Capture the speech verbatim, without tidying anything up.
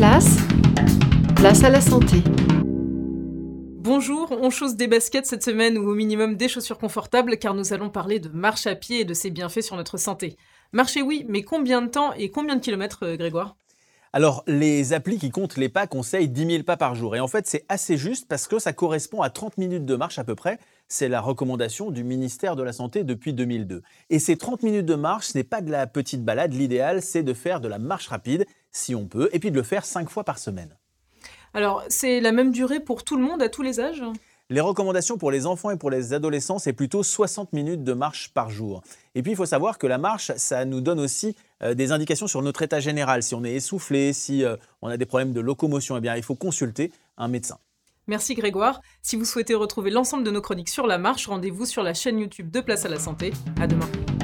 place, place à la santé. Bonjour, on chausse des baskets cette semaine ou au minimum des chaussures confortables car nous allons parler de marche à pied et de ses bienfaits sur notre santé. Marcher oui, mais combien de temps et combien de kilomètres, euh, Grégoire ? Alors, les applis qui comptent les pas conseillent dix mille pas par jour. Et en fait, c'est assez juste parce que ça correspond à trente minutes de marche à peu près. C'est la recommandation du ministère de la Santé depuis deux mille deux. Et ces trente minutes de marche, ce n'est pas de la petite balade. L'idéal, c'est de faire de la marche rapide, si on peut, et puis de le faire cinq fois par semaine. Alors, c'est la même durée pour tout le monde, à tous les âges ? Les recommandations pour les enfants et pour les adolescents, c'est plutôt soixante minutes de marche par jour. Et puis, il faut savoir que la marche, ça nous donne aussi euh, des indications sur notre état général. Si on est essoufflé, si euh, on a des problèmes de locomotion, eh bien, il faut consulter un médecin. Merci Grégoire. Si vous souhaitez retrouver l'ensemble de nos chroniques sur la marche, rendez-vous sur la chaîne YouTube de Place à la Santé. À demain.